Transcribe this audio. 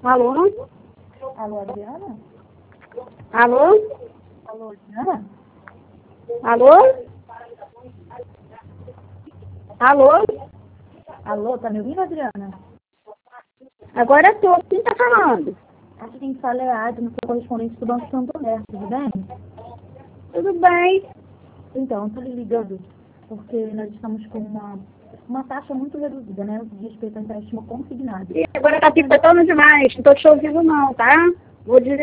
Alô? Alô, Adriana? Alô? Alô, Adriana? Alô? Alô? Alô, tá me ouvindo, Adriana? Agora eu tô. Quem tá falando? Aqui quem fala é a Adriana, sou correspondente do Banco Santander, tudo bem? Tudo bem? Então, eu tô lhe ligando porque nós estamos com uma taxa muito reduzida, né? De respeito ao empréstimo consignado. E agora tá picotando demais. Não tô te ouvindo não, tá? Vou dizer